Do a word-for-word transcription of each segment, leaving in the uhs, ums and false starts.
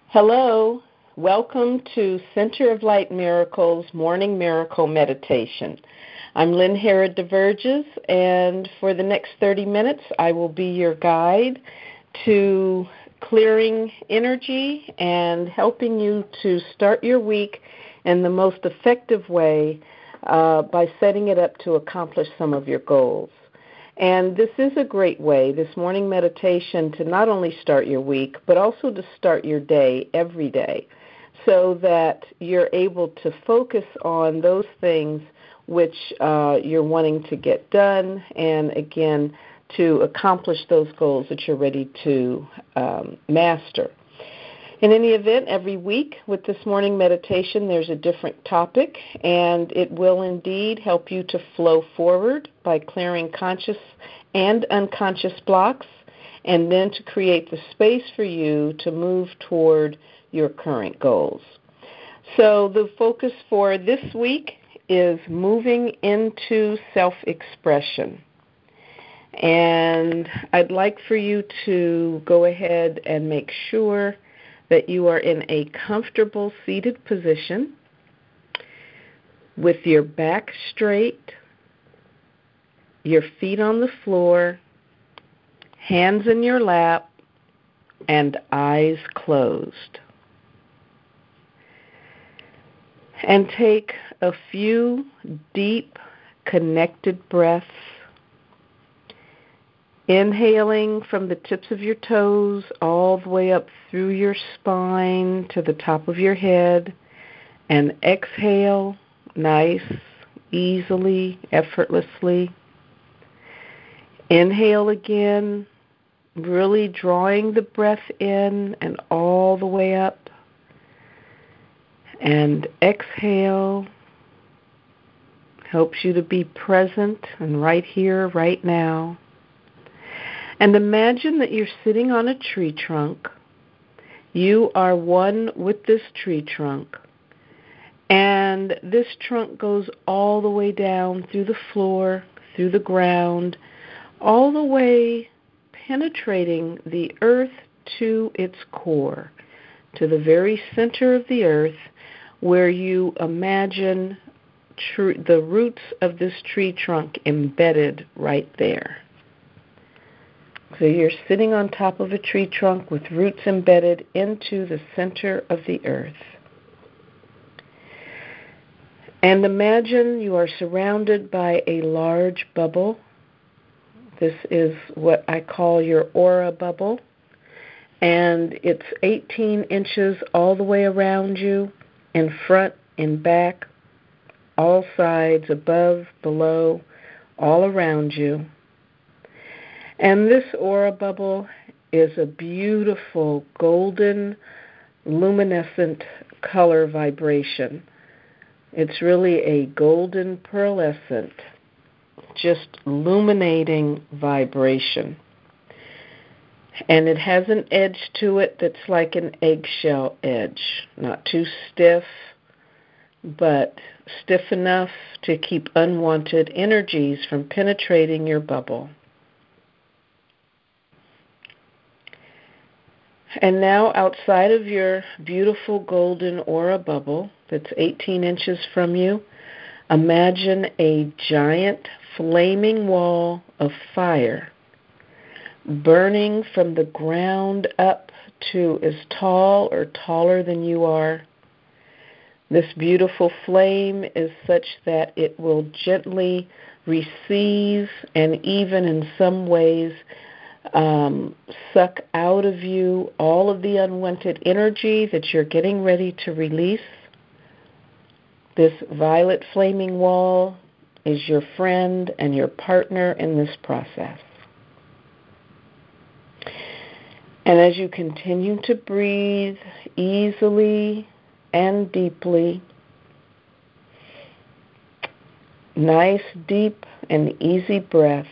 Hello, welcome to Center of Light Miracles Morning Miracle Meditation. I'm Lynn Herod DeVerges, and for the next thirty minutes, I will be your guide to clearing energy and helping you to start your week in the most effective way uh, by setting it up to accomplish some of your goals. And this is a great way, this morning meditation, to not only start your week, but also to start your day every day, so that you're able to focus on those things which uh, you're wanting to get done, and again, to accomplish those goals that you're ready to um, master. In any event, every week with this morning meditation, there's a different topic, and it will indeed help you to flow forward by clearing conscious and unconscious blocks, and then to create the space for you to move toward your current goals. So the focus for this week is moving into self-expression. And I'd like for you to go ahead and make sure that you are in a comfortable seated position with your back straight, your feet on the floor, hands in your lap, and eyes closed. And take a few deep, connected breaths, inhaling from the tips of your toes all the way up through your spine to the top of your head, and exhale nice, easily, effortlessly. Inhale again, really drawing the breath in and all the way up, and exhale. Helps you to be present and right here, right now. And imagine that you're sitting on a tree trunk. You are one with this tree trunk. And this trunk goes all the way down through the floor, through the ground, all the way penetrating the earth to its core, to the very center of the earth, where you imagine tr- the roots of this tree trunk embedded right there. So you're sitting on top of a tree trunk with roots embedded into the center of the earth. And imagine you are surrounded by a large bubble. This is what I call your aura bubble. And it's eighteen inches all the way around you, in front, in back, all sides, above, below, all around you. And this aura bubble is a beautiful golden luminescent color vibration. It's really a golden pearlescent, just illuminating vibration. And it has an edge to it that's like an eggshell edge, not too stiff, but stiff enough to keep unwanted energies from penetrating your bubble. And now outside of your beautiful golden aura bubble that's eighteen inches from you, imagine a giant flaming wall of fire burning from the ground up to as tall or taller than you are. This beautiful flame is such that it will gently receive and even in some ways Um, suck out of you all of the unwanted energy that you're getting ready to release. This violet flaming wall is your friend and your partner in this process. And as you continue to breathe easily and deeply, nice, deep, and easy breaths,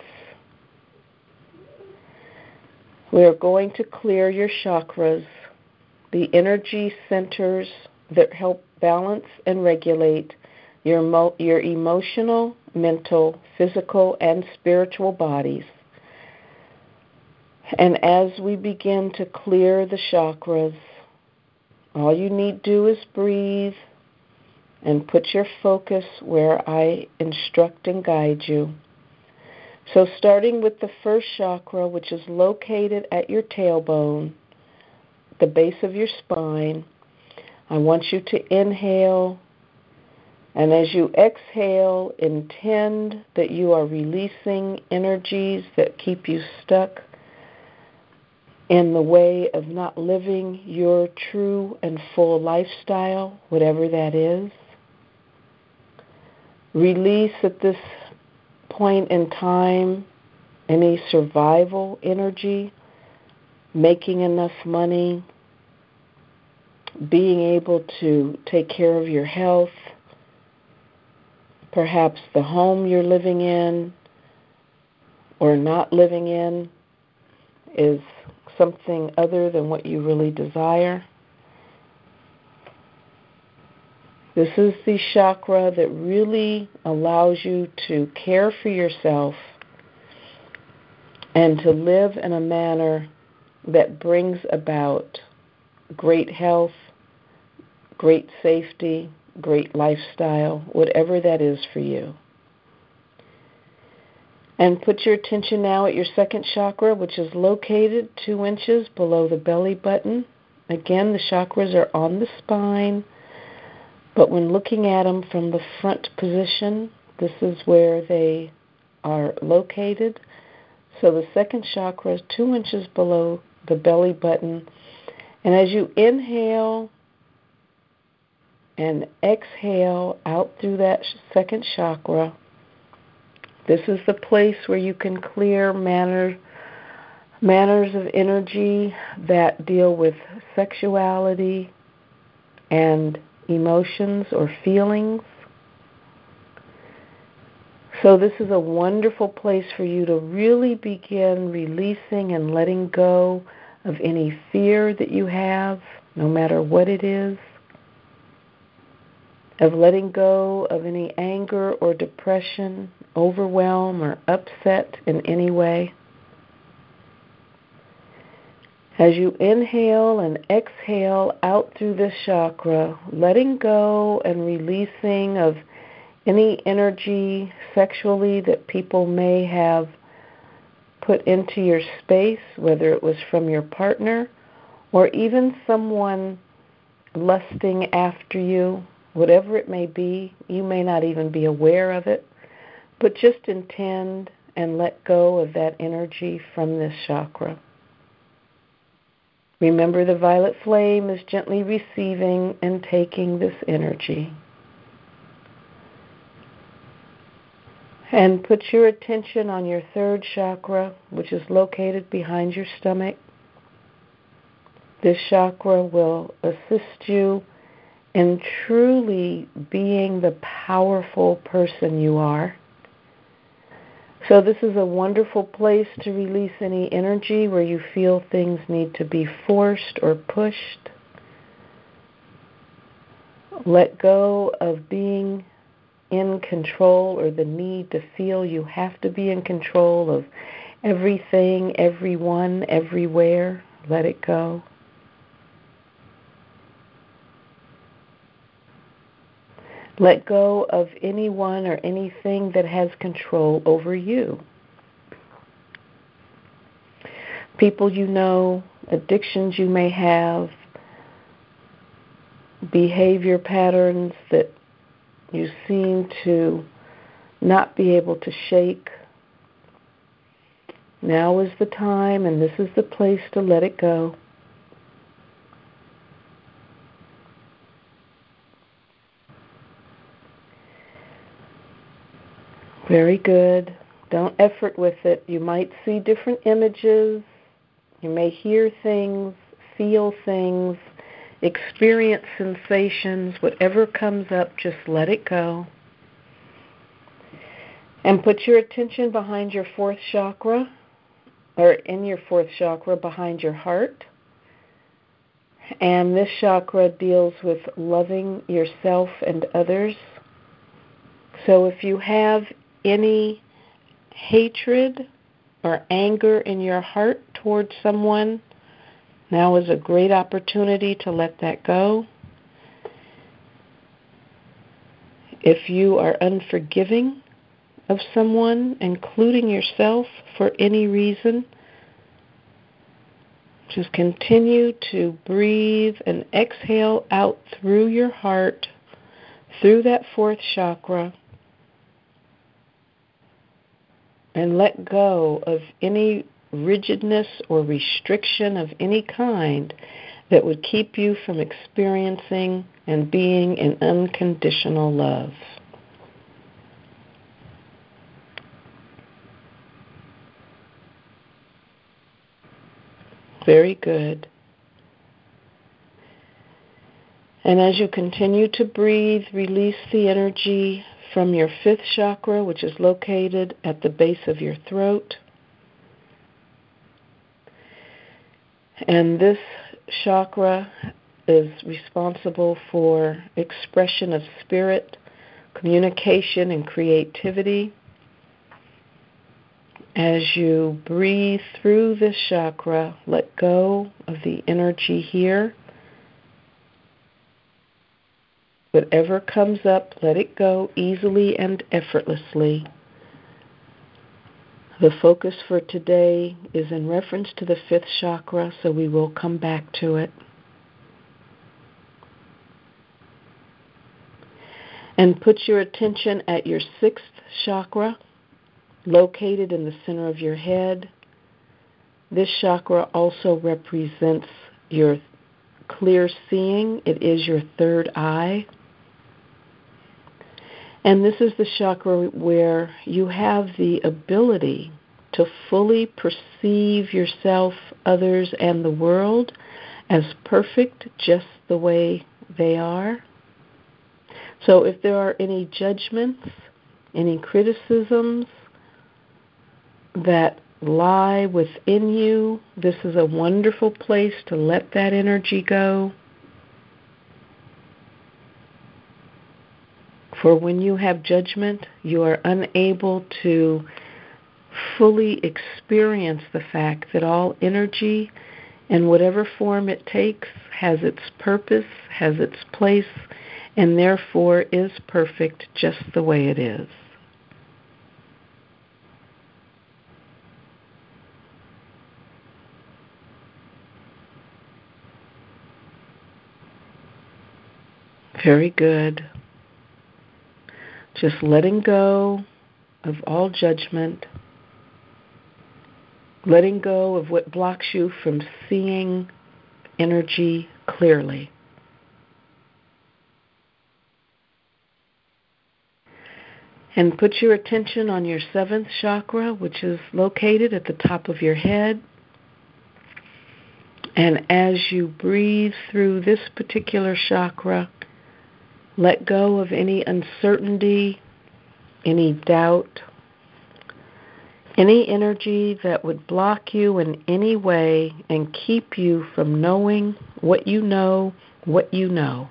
we are going to clear your chakras, the energy centers that help balance and regulate your, mo- your emotional, mental, physical, and spiritual bodies. And as we begin to clear the chakras, All you need to do is breathe and put your focus where I instruct and guide you. So starting with the first chakra, which is located at your tailbone, the base of your spine, I want you to inhale, and as you exhale, intend that you are releasing energies that keep you stuck in the way of not living your true and full lifestyle, whatever that is. Release at this point in time any survival energy, making enough money, being able to take care of your health, perhaps the home you're living in or not living in is something other than what you really desire. This is the chakra that really allows you to care for yourself and to live in a manner that brings about great health, great safety, great lifestyle, whatever that is for you. And put your attention now at your second chakra, which is located two inches below the belly button. Again, the chakras are on the spine, but when looking at them from the front position, this is where they are located. So the second chakra is two inches below the belly button. And as you inhale and exhale out through that second chakra, this is the place where you can clear manner, manners of energy that deal with sexuality and emotions or feelings. So this is a wonderful place for you to really begin releasing and letting go of any fear that you have, no matter what it is, of letting go of any anger or depression, overwhelm or upset in any way. As you inhale and exhale out through this chakra, letting go and releasing of any energy sexually that people may have put into your space, whether it was from your partner or even someone lusting after you, whatever it may be. You may not even be aware of it, but just intend and let go of that energy from this chakra. Remember, the violet flame is gently receiving and taking this energy. And put your attention on your third chakra, which is located behind your stomach. This chakra will assist you in truly being the powerful person you are. So this is a wonderful place to release any energy where you feel things need to be forced or pushed. Let go of being in control or the need to feel you have to be in control of everything, everyone, everywhere. Let it go. Let go of anyone or anything that has control over you. People you know, addictions you may have, behavior patterns that you seem to not be able to shake. Now is the time, and this is the place to let it go. Very good. Don't effort with it. You might see different images. You may hear things, feel things, experience sensations. Whatever comes up, just let it go. And put your attention behind your fourth chakra, or in your fourth chakra, behind your heart. And this chakra deals with loving yourself and others. So if you have any hatred or anger in your heart towards someone, Now is a great opportunity to let that go. If you are unforgiving of someone, including yourself, for any reason, just continue to breathe and exhale out through your heart, through that fourth chakra, and let go of any rigidness or restriction of any kind that would keep you from experiencing and being in unconditional love. Very good. And as you continue to breathe, release the energy from your fifth chakra, which is located at the base of your throat. And this chakra is responsible for expression of spirit, communication, and creativity. As you breathe through this chakra, let go of the energy here. Whatever comes up, let it go easily and effortlessly. The focus for today is in reference to the fifth chakra, so we will come back to it. And put your attention at your sixth chakra, located in the center of your head. This chakra also represents your clear seeing. It is your third eye. And this is the chakra where you have the ability to fully perceive yourself, others, and the world as perfect just the way they are. So if there are any judgments, any criticisms that lie within you, this is a wonderful place to let that energy go. For when you have judgment, you are unable to fully experience the fact that all energy, in whatever form it takes, has its purpose, has its place, and therefore is perfect just the way it is. Very good. Just letting go of all judgment, letting go of what blocks you from seeing energy clearly. And put your attention on your seventh chakra, which is located at the top of your head. And as you breathe through this particular chakra, let go of any uncertainty, any doubt, any energy that would block you in any way and keep you from knowing what you know, what you know.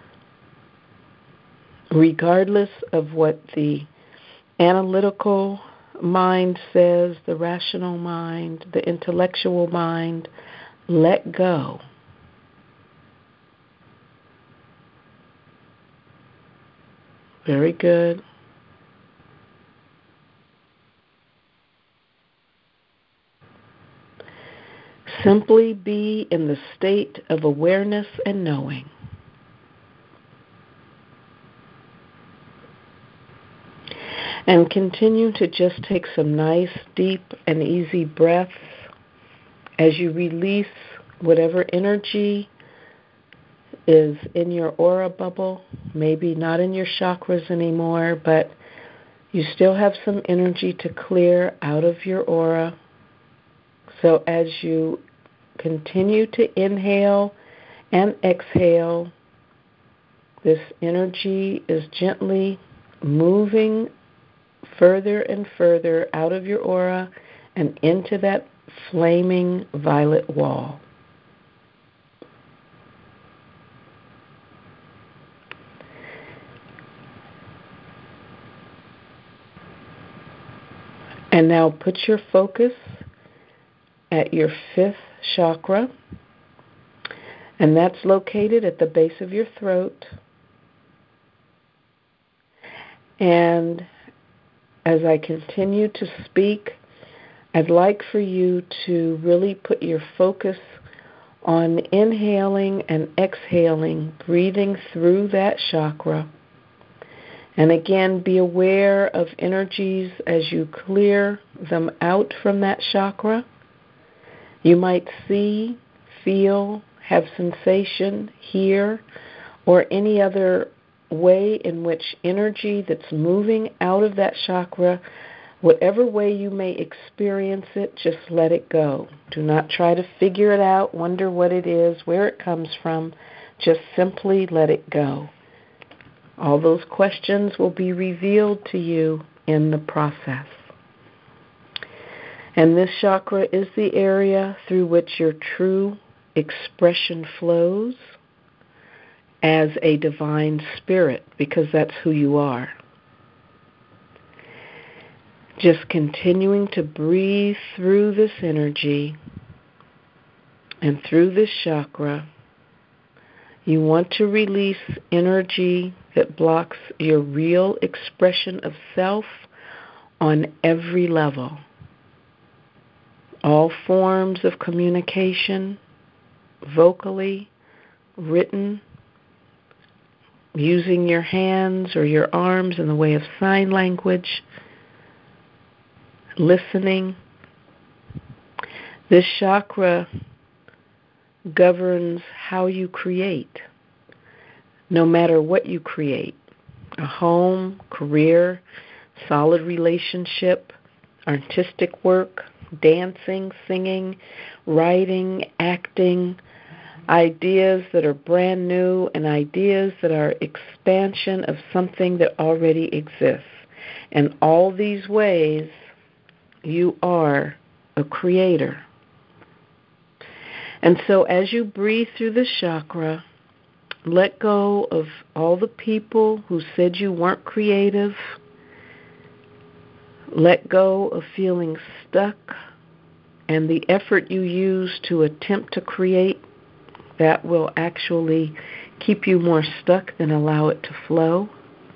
Regardless of what the analytical mind says, the rational mind, the intellectual mind, let go. Very good. Simply be in the state of awareness and knowing. And continue to just take some nice, deep, and easy breaths as you release whatever energy is in your aura bubble, maybe not in your chakras anymore, but you still have some energy to clear out of your aura. So as you continue to inhale and exhale, this energy is gently moving further and further out of your aura and into that flaming violet wall. And now put your focus at your fifth chakra, And that's located at the base of your throat. And as I continue to speak, I'd like for you to really put your focus on inhaling and exhaling, breathing through that chakra. And again, be aware of energies as you clear them out from that chakra. You might see, feel, have sensation, hear, or any other way in which energy that's moving out of that chakra, whatever way you may experience it, just let it go. Do not try to figure it out, wonder what it is, where it comes from. Just simply let it go. All those questions will be revealed to you in the process. And this chakra is the area through which your true expression flows as a divine spirit, because that's who you are. Just continuing to breathe through this energy and through this chakra. You want to release energy that blocks your real expression of self on every level. All forms of communication, vocally, written, using your hands or your arms in the way of sign language, listening. This chakra governs how you create, no matter what you create. A home, career, solid relationship, artistic work, dancing, singing, writing, acting, ideas that are brand new and ideas that are expansion of something that already exists. In all these ways, you are a creator. And so as you breathe through the chakra, let go of all the people who said you weren't creative. Let go of feeling stuck and the effort you use to attempt to create. That will actually keep you more stuck than allow it to flow.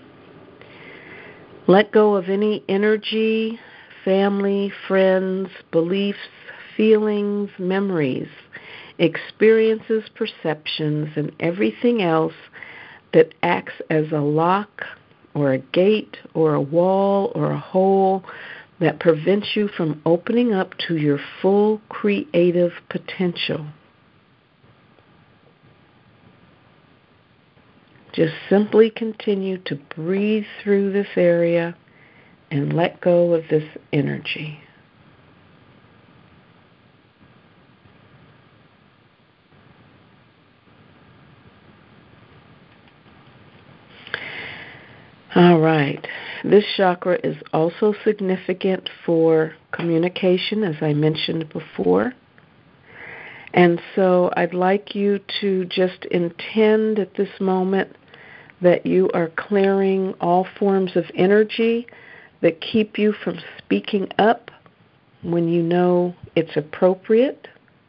Let go of any energy, family, friends, beliefs, feelings, memories, experiences, perceptions, and everything else that acts as a lock or a gate or a wall or a hole that prevents you from opening up to your full creative potential. Just simply continue to breathe through this area and let go of this energy. All right. This chakra is also significant for communication, as I mentioned before. And so I'd like you to just intend at this moment that you are clearing all forms of energy that keep you from speaking up when you know it's appropriate.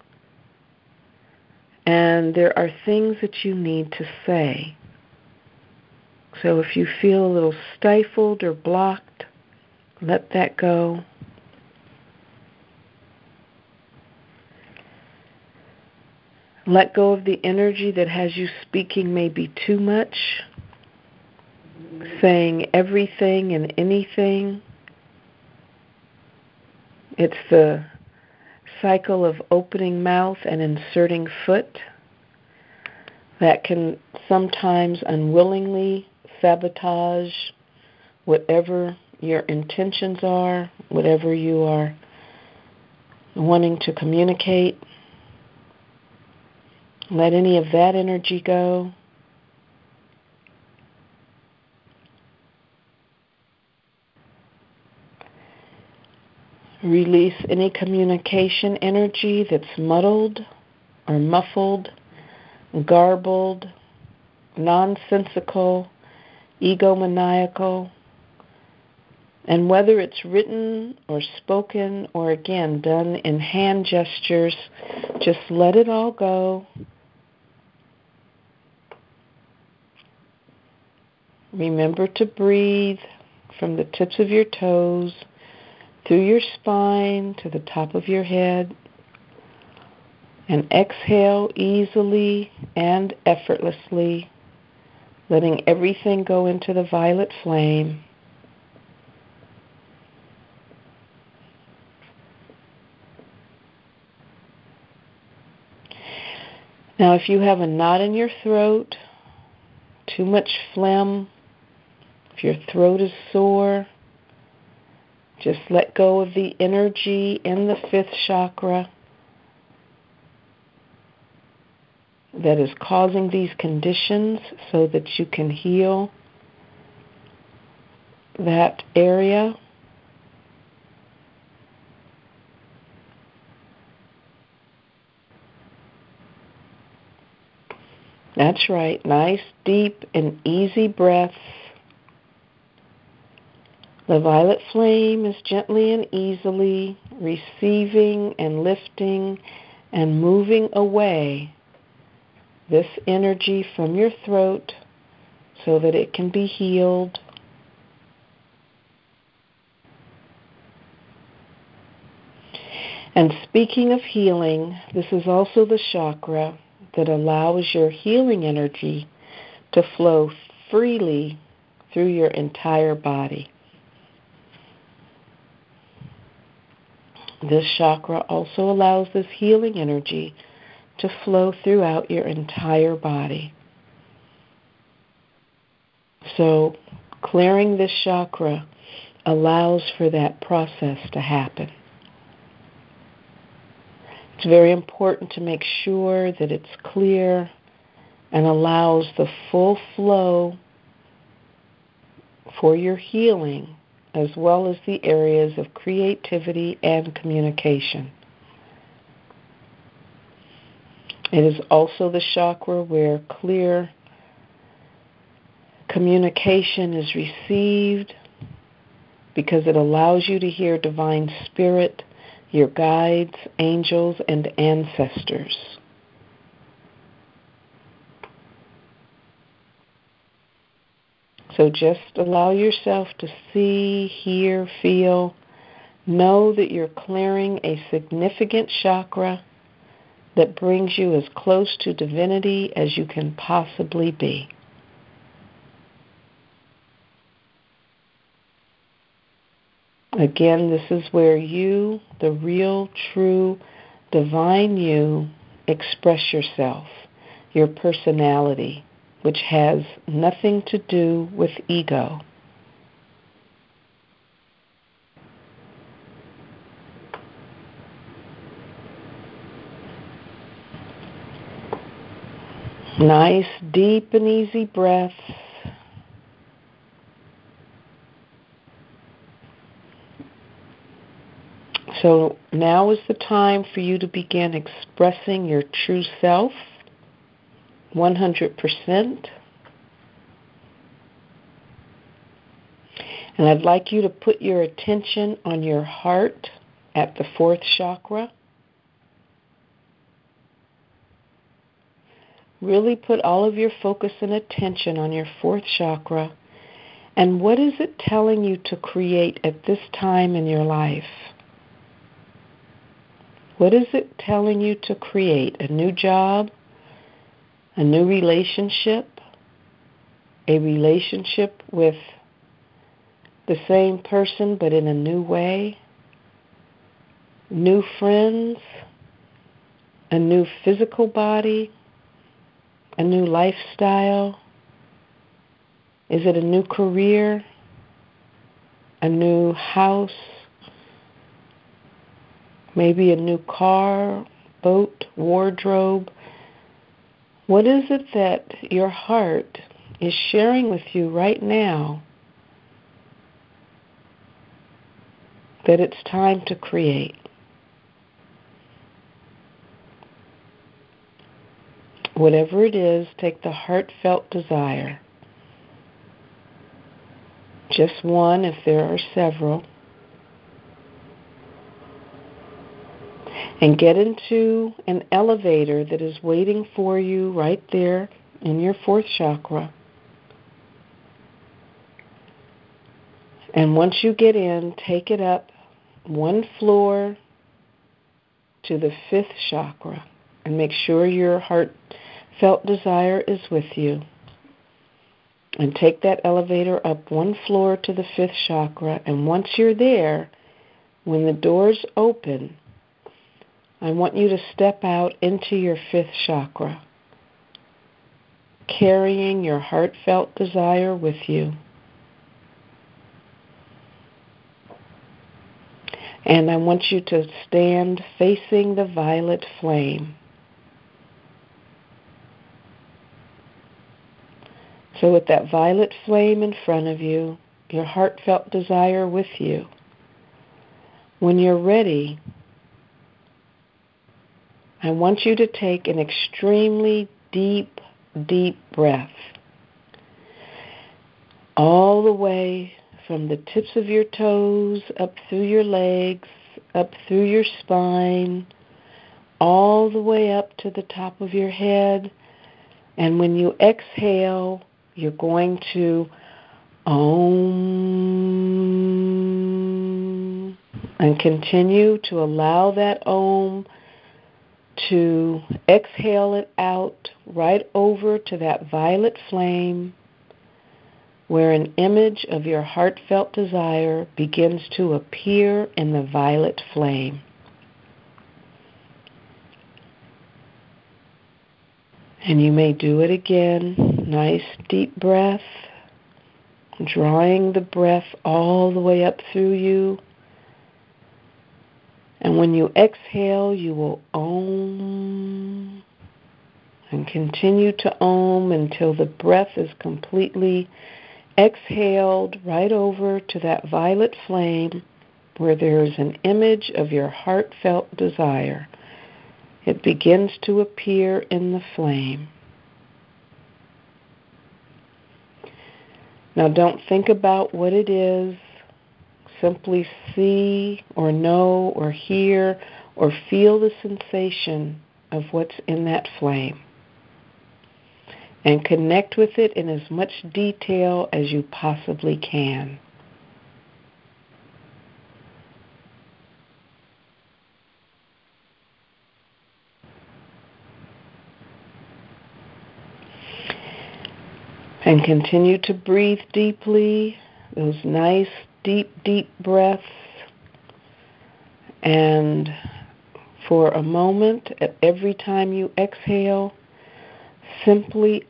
And there are things that you need to say. So if you feel a little stifled or blocked, let that go. Let go of the energy that has you speaking maybe too much, saying everything and anything. It's the cycle of opening mouth and inserting foot that can sometimes unwillingly sabotage whatever your intentions are, whatever you are wanting to communicate. Let any of that energy go. Release any communication energy that's muddled or muffled, garbled, nonsensical, egomaniacal. And whether it's written or spoken or, again, done in hand gestures, just let it all go. Remember to breathe from the tips of your toes, through your spine to the top of your head, and exhale easily and effortlessly, letting everything go into the violet flame. Now, if you have a knot in your throat, too much phlegm, if your throat is sore, just let go of the energy in the fifth chakra that is causing these conditions so that you can heal that area. That's right. Nice, deep, and easy breaths. The violet flame is gently and easily receiving and lifting and moving away this energy from your throat so that it can be healed. And speaking of healing, this is also the chakra that allows your healing energy to flow freely through your entire body. This chakra also allows this healing energy to flow throughout your entire body. So, clearing this chakra allows for that process to happen. It's very important to make sure that it's clear and allows the full flow for your healing, as well as the areas of creativity and communication. It is also the chakra where clear communication is received because it allows you to hear divine spirit, your guides, angels, and ancestors. So just allow yourself to see, hear, feel, know that you're clearing a significant chakra that brings you as close to divinity as you can possibly be. Again, this is where you, the real, true, divine you, express yourself, your personality, which has nothing to do with ego. Nice, deep and easy breaths. So now is the time for you to begin expressing your true self, one hundred percent. And I'd like you to put your attention on your heart at the fourth chakra. Really put all of your focus and attention on your fourth chakra. And what is it telling you to create at this time in your life? What is it telling you to create? A new job? A new relationship? A relationship with the same person but in a new way? New friends? A new physical body? A new lifestyle? Is it a new career? A new house? Maybe a new car, boat, wardrobe. What is it that your heart is sharing with you right now that it's time to create? Whatever it is, take the heartfelt desire. Just one if there are several. And get into an elevator that is waiting for you right there in your fourth chakra. And once you get in, take it up one floor to the fifth chakra, and make sure your heartfelt desire is with you. And take that elevator up one floor to the fifth chakra, and once you're there, when the doors open, I want you to step out into your fifth chakra, carrying your heartfelt desire with you. And I want you to stand facing the violet flame. So with that violet flame in front of you, your heartfelt desire with you, when you're ready, I want you to take an extremely deep, deep breath all the way from the tips of your toes, up through your legs, up through your spine, all the way up to the top of your head. And when you exhale, you're going to Om, and continue to allow that Om to exhale it out right over to that violet flame, where an image of your heartfelt desire begins to appear in the violet flame. And you may do it again. Nice deep breath, drawing the breath all the way up through you. And when you exhale, you will Om, and continue to Om until the breath is completely exhaled right over to that violet flame where there is an image of your heartfelt desire. It begins to appear in the flame. Now don't think about what it is. Simply see or know or hear or feel the sensation of what's in that flame. And connect with it in as much detail as you possibly can. And continue to breathe deeply, those nice, deep, deep breaths. And for a moment, at every time you exhale, simply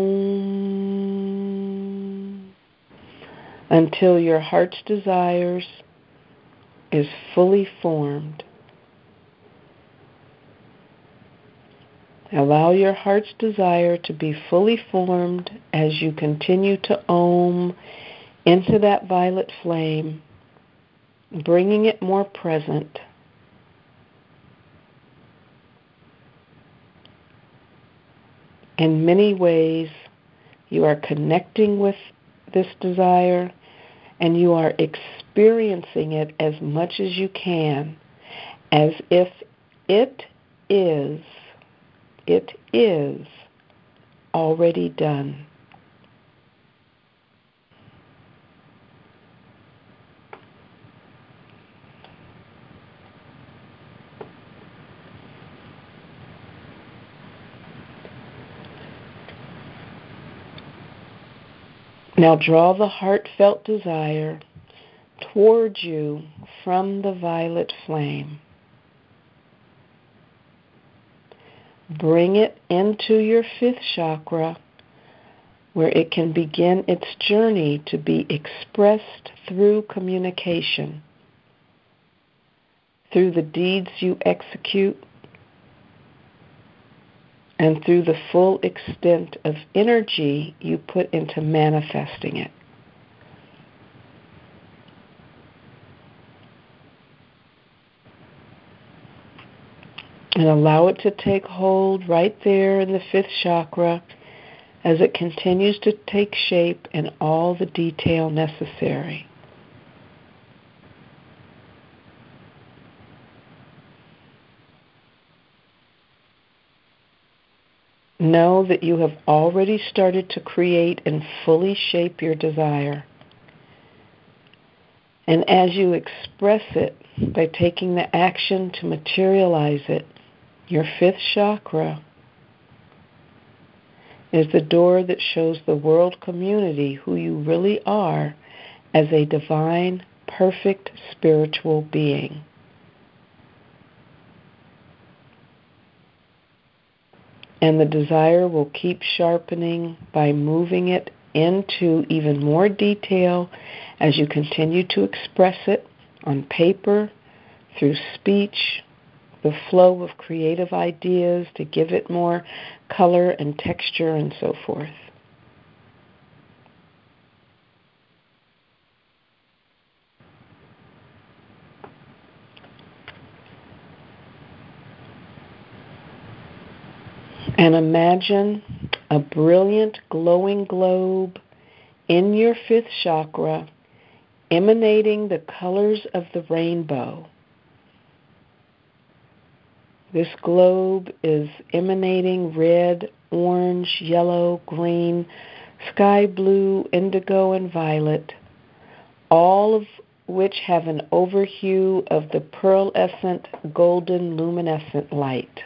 Om until your heart's desires is fully formed. Allow your heart's desire to be fully formed as you continue to Om into that violet flame, bringing it more present. In many ways, you are connecting with this desire and you are experiencing it as much as you can, as if it is, it is already done. Now draw the heartfelt desire towards you from the violet flame. Bring it into your fifth chakra, where it can begin its journey to be expressed through communication, through the deeds you execute, and through the full extent of energy you put into manifesting it. And allow it to take hold right there in the fifth chakra as it continues to take shape in all the detail necessary. Know that you have already started to create and fully shape your desire. And as you express it by taking the action to materialize it, your fifth chakra is the door that shows the world community who you really are as a divine, perfect spiritual being. And the desire will keep sharpening by moving it into even more detail as you continue to express it on paper, through speech, the flow of creative ideas to give it more color and texture and so forth. And imagine a brilliant glowing globe in your fifth chakra, emanating the colors of the rainbow. This globe is emanating red, orange, yellow, green, sky blue, indigo, and violet, all of which have an overhue of the pearlescent, golden, luminescent light.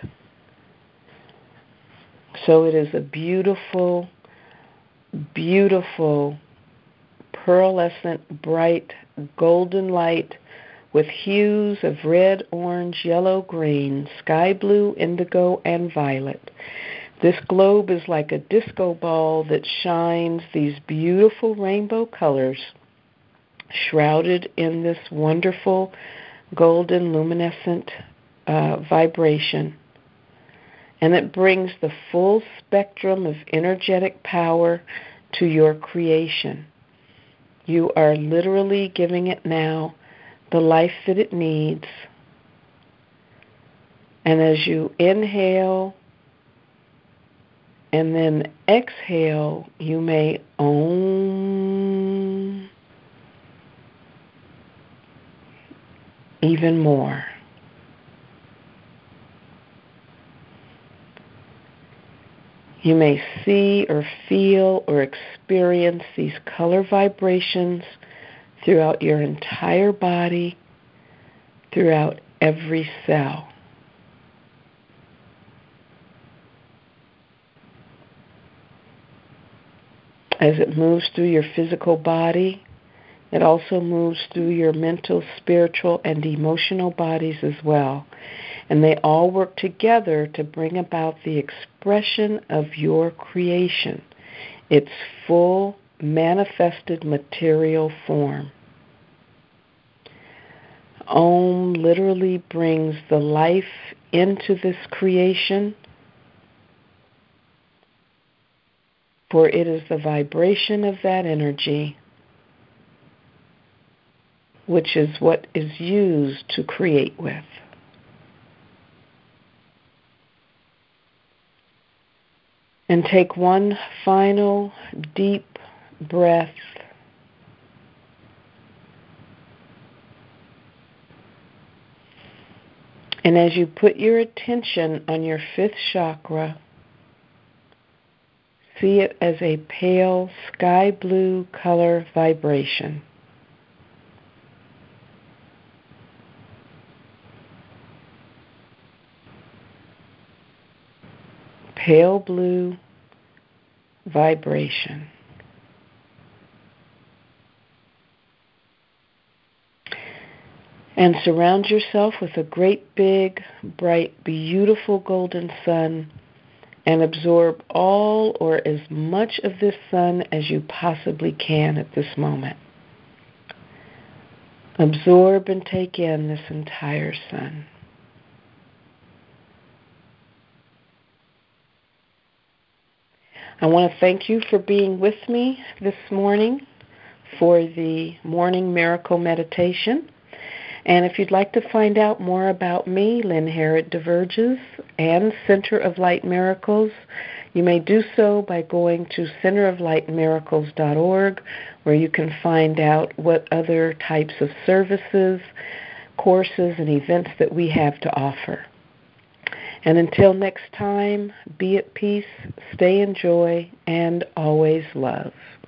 So it is a beautiful, beautiful, pearlescent, bright, golden light with hues of red, orange, yellow, green, sky blue, indigo, and violet. This globe is like a disco ball that shines these beautiful rainbow colors, shrouded in this wonderful, golden, luminescent uh, vibration. And it brings the full spectrum of energetic power to your creation. You are literally giving it now the life that it needs. And as you inhale and then exhale, you may Om even more. You may see or feel or experience these color vibrations throughout your entire body, throughout every cell. As it moves through your physical body, it also moves through your mental, spiritual, and emotional bodies as well. And they all work together to bring about the expression of your creation, its full manifested material form. Om literally brings the life into this creation, for it is the vibration of that energy which is what is used to create with. And take one final deep breath. And as you put your attention on your fifth chakra, see it as a pale sky blue color vibration. Pale blue vibration. And surround yourself with a great big, bright, beautiful golden sun, and absorb all or as much of this sun as you possibly can at this moment. Absorb and take in this entire sun. I want to thank you for being with me this morning for the Morning Miracle Meditation. And if you'd like to find out more about me, Lynn Herod Diverges, and Center of Light Miracles, you may do so by going to center of light miracles dot org, where you can find out what other types of services, courses, and events that we have to offer. And until next time, be at peace, stay in joy, and always love.